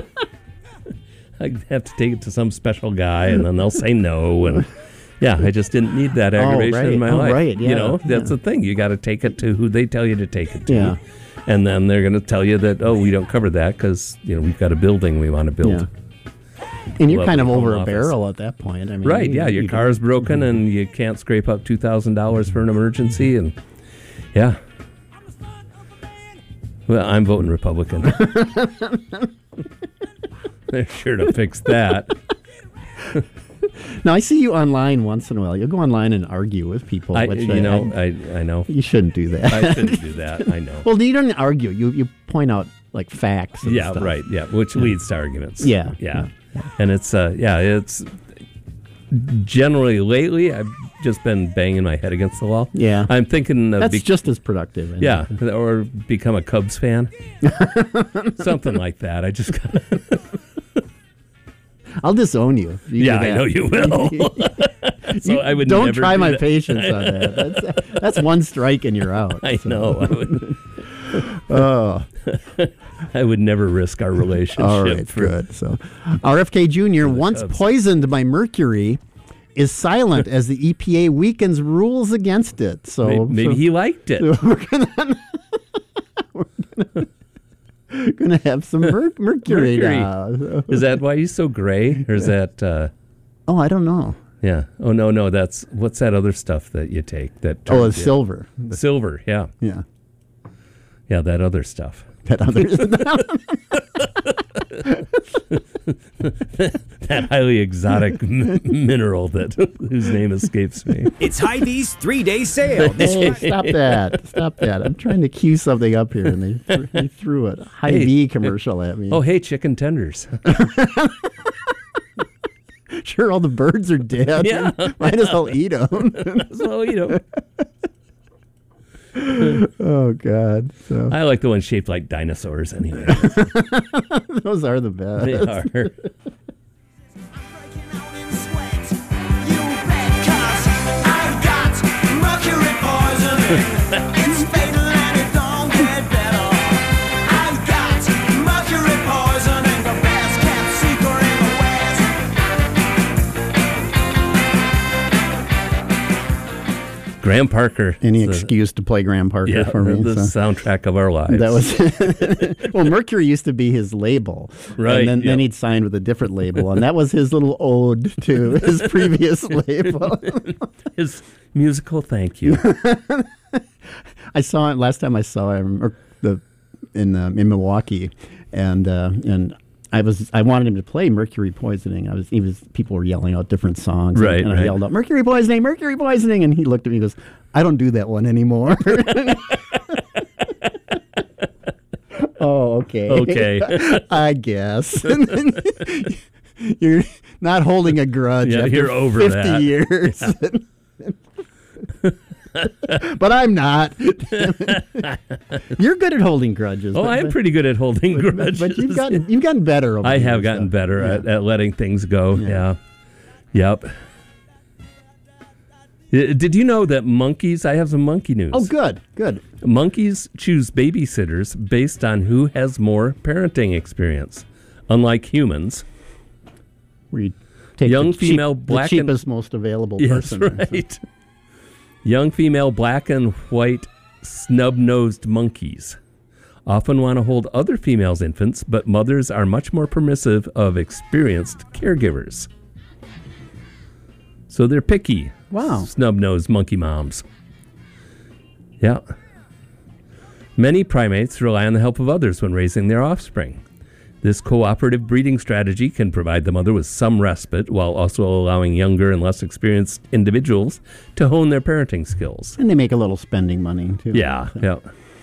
I have to take it to some special guy, and then they'll say no, and I just didn't need that aggravation in my life. Right, yeah. You know, that's the thing. You got to take it to who they tell you to take it to. Yeah. And then they're going to tell you that, we don't cover that because, we've got a building we want to build. Yeah. And you're kind of Lovely over home a office. barrel at that point. I mean, Right, your car's broken and you can't scrape up $2,000 for an emergency, and well, I'm voting Republican. They're sure to fix that. Now, I see you online once in a while. You'll go online and argue with people. I which I know. You shouldn't do that. I shouldn't do that. I know. Well, you don't argue. You point out like facts. And stuff. Right. Yeah, which leads to arguments. Yeah. And it's it's generally lately I've just been banging my head against the wall. Yeah. I'm thinking of that's just as productive. Isn't it? or become a Cubs fan. Something like that. I just I'll disown you. If you do I that. know you will. So I would don't never try do my that. patience on that. That's one strike and you're out. I know. I would. Oh. I would never risk our relationship. All right, good. So, RFK Jr., once poisoned by mercury, is silent as the EPA weakens rules against it. So maybe he liked it. We're gonna have some mercury now. Is that why he's so gray, or is that? Oh, I don't know. Yeah. Oh no, that's what's that other stuff that you take? That it's silver. Silver. Yeah. Yeah. Yeah, that other stuff. That other. That highly exotic mineral whose name escapes me. It's Hy-Vee's 3-day sale. Hey, stop that! Stop that! I'm trying to cue something up here, and they threw a Hy-Vee commercial at me. Oh, hey, chicken tenders. Sure, all the birds are dead. Yeah. Might as well eat them. Might as well eat them. Oh God! So I like the ones shaped like dinosaurs. Anyway, those are the best. They are. It's fatal and it don't get better. I've got mercury poisoning, the best kept secret in the West. Graham Parker. Any excuse to play Graham Parker for me. The soundtrack of our lives. That was well. Mercury used to be his label, right? And then he'd signed with a different label, and that was his little ode to his previous label. His musical thank you. I saw it last time I saw him in Milwaukee, and I wanted him to play Mercury Poisoning. People were yelling out different songs, right? And I yelled out Mercury Poisoning, and he looked at me and goes, "I don't do that one anymore." Oh, okay. Okay. I guess. You're not holding a grudge after you're over 50 that. years. Yeah. But I'm not. You're good at holding grudges. Oh, I'm pretty good at holding grudges. But you've gotten better over I the have years, gotten so. better at letting things go. Yeah. Yep. Did you know that monkeys, I have some monkey news. Oh, good. Monkeys choose babysitters based on who has more parenting experience. Unlike humans, Take Young the female black the and- cheapest, most available Yes, person. right. Young female black and white snub-nosed monkeys often want to hold other females' infants, but mothers are much more permissive of experienced caregivers. So they're picky. Wow. Snub-nosed monkey moms. Yeah. Many primates rely on the help of others when raising their offspring. This cooperative breeding strategy can provide the mother with some respite while also allowing younger and less experienced individuals to hone their parenting skills. And they make a little spending money, too. Yeah, yeah.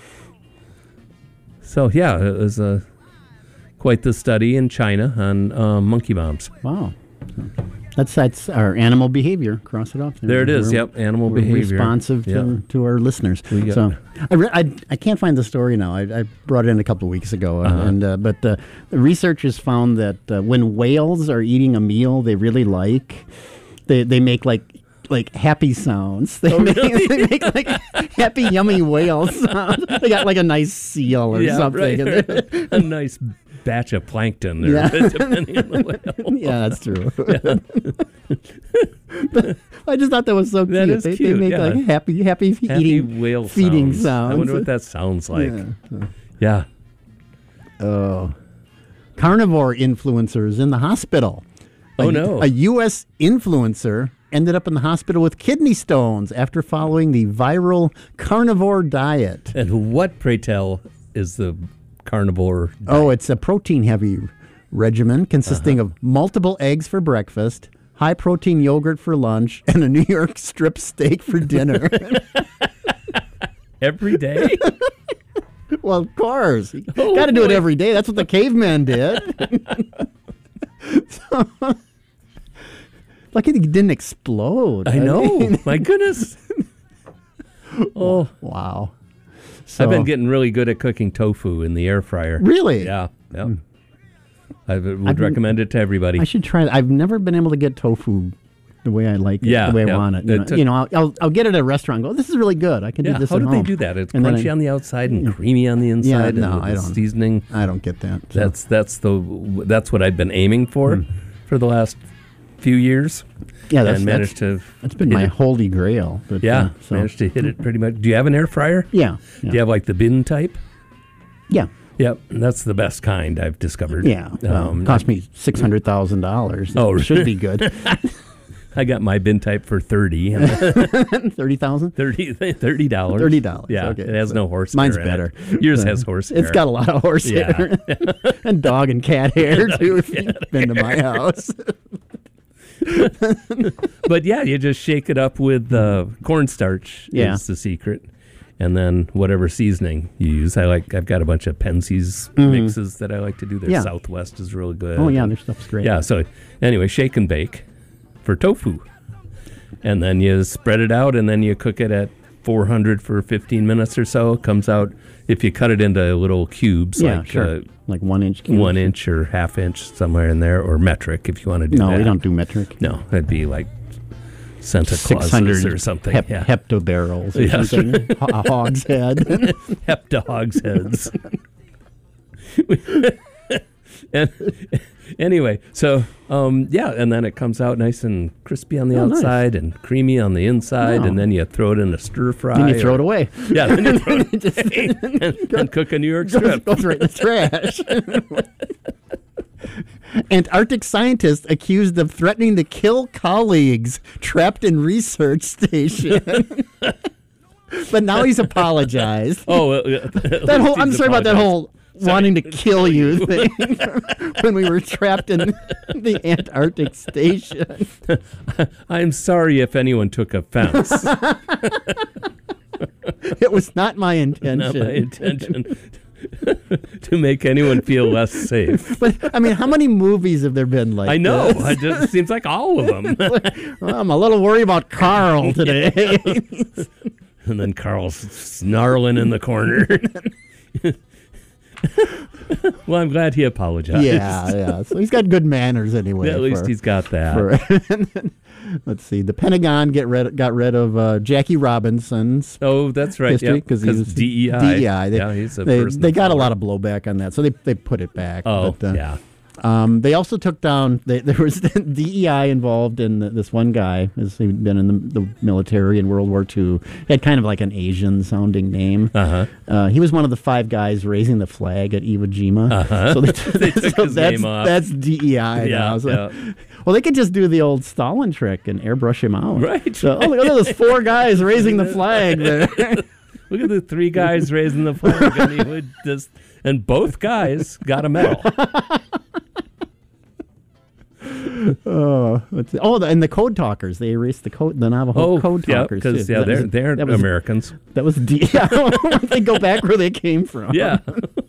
So, yeah, it was quite the study in China on monkey moms. Wow. That's our animal behavior. Cross it off. There it is. Yep, animal we're behavior. Responsive to our listeners. So I can't find the story now. I brought it in a couple of weeks ago, but the researchers found that when whales are eating a meal they really like, they make like happy sounds. They make like happy, yummy whale sounds. They got like a nice seal or something. Right. A nice batch of plankton there, depending on the whale. Yeah, that's true. But I just thought that was so cute. That is They cute, make yeah. like happy eating whale feeding sounds. sounds. I wonder what that sounds like. Yeah. Oh. Carnivore influencers in the hospital. Oh, no. A U.S. influencer ended up in the hospital with kidney stones after following the viral carnivore diet. And what, pray tell, is the carnivore diet? Oh, it's a protein-heavy regimen consisting of multiple eggs for breakfast, high-protein yogurt for lunch, and a New York strip steak for dinner. Every day? Well, of course. Got to do it every day. That's what the caveman did. Lucky he didn't explode. I know. My goodness. Oh. Wow. I've been getting really good at cooking tofu in the air fryer. Really? Yeah. Yeah. I would recommend it to everybody. I should try it. I've never been able to get tofu the way I like it, the way I want it. You know, I'll get it at a restaurant and go, this is really good. I can do this how at do home. they do that? It's And then crunchy on the outside and creamy on the inside. Yeah, and no, with I the don't. Seasoning. I don't get that. So. That's what I've been aiming for the last few years. Yeah, and managed to. That's been my holy grail. But, managed to hit it pretty much. Do you have an air fryer? Yeah. Do you have like the bin type? Yeah. Yep, that's the best kind I've discovered. Yeah, cost me $600,000. Oh, it should be good. I got my bin type for $30,000. $30. Yeah, okay. it has no horsehair. Mine's in better. It. Yours has horsehair. It's got a lot of horsehair and dog and cat hair too. If you've been to my house. But yeah, you just shake it up with cornstarch. Yeah. Is the secret. And then whatever seasoning you use. I've got a bunch of Pensie's mixes that I like to do. Their Southwest is really good. Oh yeah, their stuff's great. Yeah. So anyway, shake and bake for tofu, and then you spread it out, and then you cook it at 400 for 15 minutes or so. It comes out if you cut it into little cubes, like 1 inch cubes. 1 inch or half inch somewhere in there, or metric if you want to do that. No, we don't do metric. No, that'd be like Santa Claus 600 or something. heptobarrels or something. A hog's head. Hepta-hogsheads. And anyway, so and then it comes out nice and crispy on the outside and creamy on the inside, and then you throw it in a stir fry. Then you throw it away. Yeah, then you throw it away and cook a New York strip. Goes right in the trash. Antarctic scientist accused of threatening to kill colleagues trapped in research station. But now he's apologized. Oh, that whole, I'm sorry about that whole wanting to kill you thing when we were trapped in the Antarctic station. I'm sorry if anyone took offense. It was not my intention. Not my intention to make anyone feel less safe. But I mean, how many movies have there been like I know. this? It seems like all of them. Well, I'm a little worried about Carl today. And then Carl's snarling in the corner. Well, I'm glad he apologized. Yeah. So he's got good manners anyway. At least he's got that. Let's see. The Pentagon got rid of Jackie Robinson's. Oh, that's right. History because he was DEI. DEI. He's a person. They got a lot of blowback on that, so they put it back. Oh, but, yeah. They also took down. There was DEI involved in this one guy. He'd been in the military in World War II. He had kind of like an Asian-sounding name. He was one of the 5 guys raising the flag at Iwo Jima. So they took his name off. That's DEI now. So, well, they could just do the old Stalin trick and airbrush him out. Right. So, look at those 4 guys raising the flag there. Look at the 3 guys raising the flag, and he would just, and both guys got a medal. And the code talkers. They erased the Navajo code talkers. Because they're Americans. That was they go back where they came from. Yeah.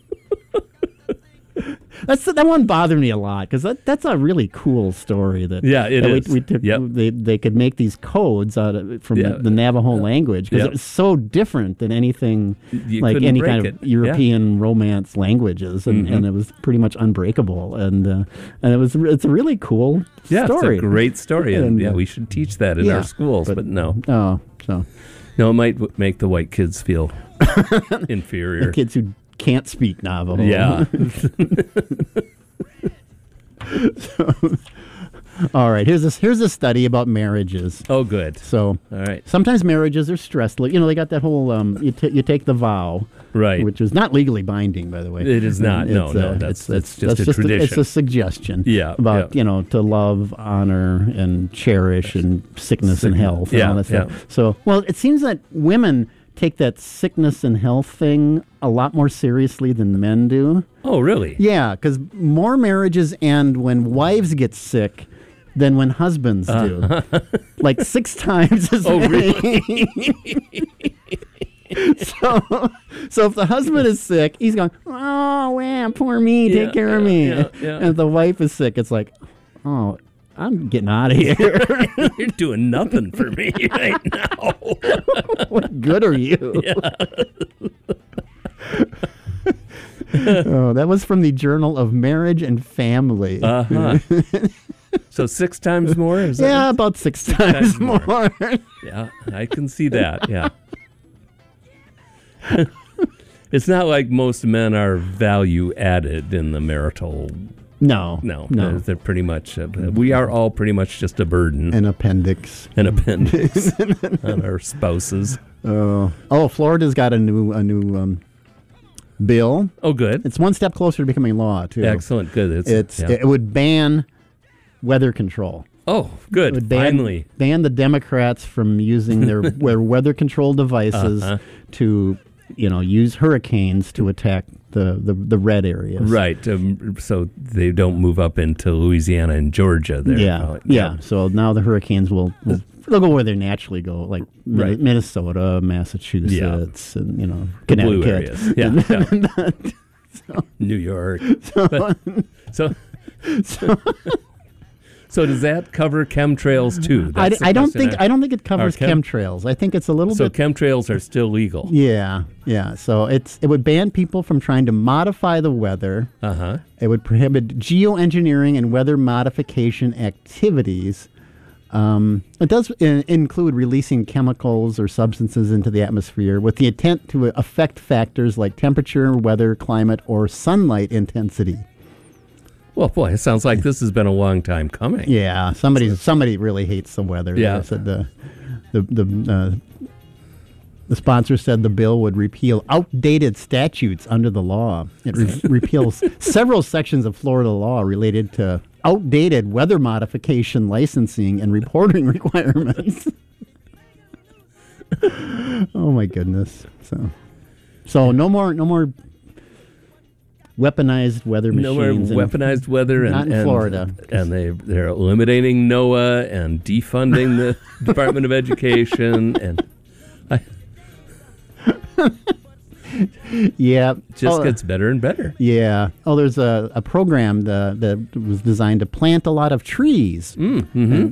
That one bothered me a lot because that's a really cool story. It is. We took, they could make these codes out of from the Navajo language because it was so different than anything like any kind of European Romance languages, and it was pretty much unbreakable. And it's a really cool story. It's a great story, and we should teach that in our schools. But no, it might make the white kids feel inferior. The kids who can't speak Navajo. Yeah. All right. Here's a study about marriages. Oh, good. So, all right. Sometimes marriages are stressful. They got that whole you take the vow, right? Which is not legally binding, by the way. It is not. No. That's just a tradition. It's a suggestion. Yeah. About to love, honor, and cherish, and sickness and health. And all that stuff. So, well, it seems that women take that sickness and health thing a lot more seriously than men do. Oh, really? Yeah, because more marriages end when wives get sick than when husbands do. Like 6 times as many. Really? So if the husband is sick, he's going, oh, yeah, poor me, take care of me. And if the wife is sick, it's like, oh, I'm getting out of here. You're doing nothing for me right now. What good are you? Oh, that was from the Journal of Marriage and Family. So 6 times more? About 6 times more. Yeah, I can see that. Yeah. It's not like most men are value added in the marital. No. They're pretty much. We are all pretty much just a burden. An appendix on our spouses. Florida's got a new bill. Oh, good. It's one step closer to becoming law too. Excellent. Good. It would ban weather control. Oh, good. It would Finally, ban the Democrats from using their weather control devices to use hurricanes to attack the red areas. Right. So they don't move up into Louisiana and Georgia there. Yeah. So now the hurricanes they'll go where they naturally go, like Minnesota, Massachusetts, and Connecticut. Blue areas. Yeah. New York. So does that cover chemtrails too? I don't think it covers chemtrails. I think it's a little bit. So chemtrails are still legal. Yeah. So it would ban people from trying to modify the weather. It would prohibit geoengineering and weather modification activities. It does include releasing chemicals or substances into the atmosphere with the intent to affect factors like temperature, weather, climate, or sunlight intensity. Well, boy, it sounds like this has been a long time coming. Yeah, somebody really hates the weather. Yeah. They said the sponsor said the bill would repeal outdated statutes under the law. It repeals several sections of Florida law related to outdated weather modification licensing and reporting requirements. Oh my goodness! So no more weaponized weather machines. No more weaponized weather, not in Florida. And they're eliminating NOAA and defunding the Department of Education and. Yeah, just gets better and better. Yeah. There's a program that was designed to plant a lot of trees. And,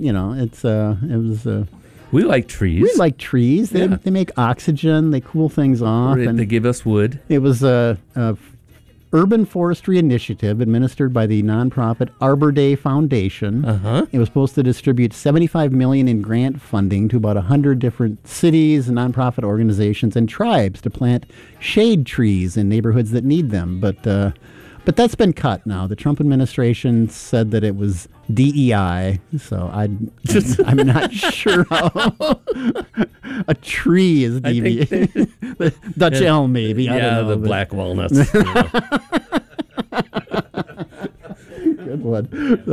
we like trees. We like trees. They make oxygen. They cool things off. And they give us wood. It was a urban forestry initiative administered by the nonprofit Arbor Day Foundation. It was supposed to distribute $75 million in grant funding to about 100 different cities, nonprofit organizations, and tribes to plant shade trees in neighborhoods that need them. But But that's been cut now. The Trump administration said that it was DEI, so I'm not sure how a tree is DEI. The Dutch elm, maybe. I don't know, the black walnuts. Good one.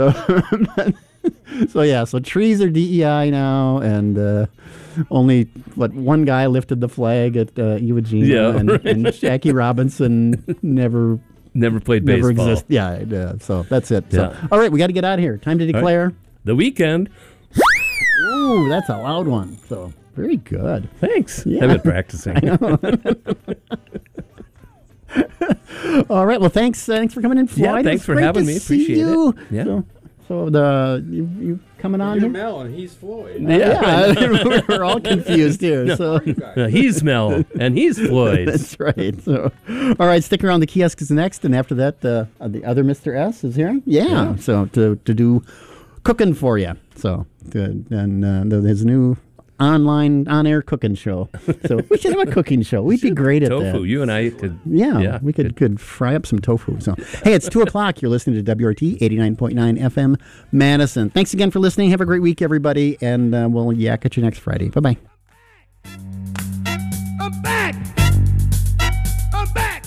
So trees are DEI now, and only one guy lifted the flag at Iwo Jima, and Jackie Robinson never played baseball. Never exist. Yeah, so that's it. So, all right, we got to get out of here. Time to declare the weekend. Ooh, that's a loud one. So very good. Thanks. Yeah. I've been practicing. All right. Well, thanks for coming in, Floyd. Yeah, thanks for having me. Appreciate it. Yeah. So you coming on here? Mel and he's Floyd. Yeah. We're all confused here. No. So he's Mel and he's Floyd. That's right. So, all right, stick around. The kiosk is next, and after that, the other Mr. S is here. Yeah. So to do cooking for you. So and his new on-air cooking show. So we should have a cooking show. We'd be great at that. Tofu. You and I could. Yeah, we could fry up some tofu. So, hey, it's 2:00. You're listening to WRT 89.9 FM Madison. Thanks again for listening. Have a great week, everybody, and we'll yak at you next Friday. Bye-bye. I'm back! I'm back!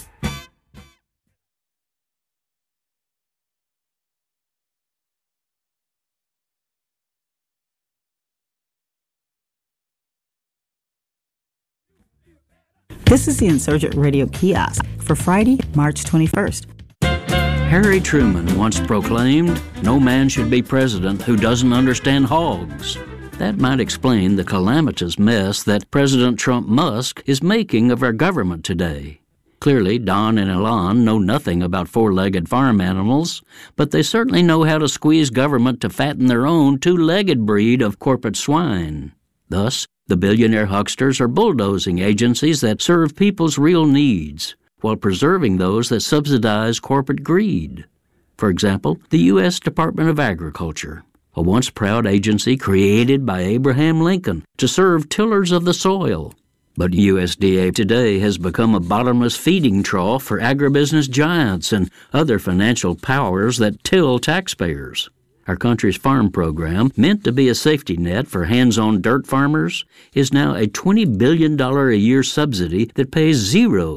This is the Insurgent Radio Kiosk for Friday, March 21st. Harry Truman once proclaimed, "No man should be president who doesn't understand hogs." That might explain the calamitous mess that President Trump Musk is making of our government today. Clearly, Don and Elon know nothing about four-legged farm animals, but they certainly know how to squeeze government to fatten their own two-legged breed of corporate swine. Thus, the billionaire hucksters are bulldozing agencies that serve people's real needs, while preserving those that subsidize corporate greed. For example, the U.S. Department of Agriculture, a once proud agency created by Abraham Lincoln to serve tillers of the soil. But USDA today has become a bottomless feeding trough for agribusiness giants and other financial powers that till taxpayers. Our country's farm program, meant to be a safety net for hands-on dirt farmers, is now a $20 billion a year subsidy that pays zero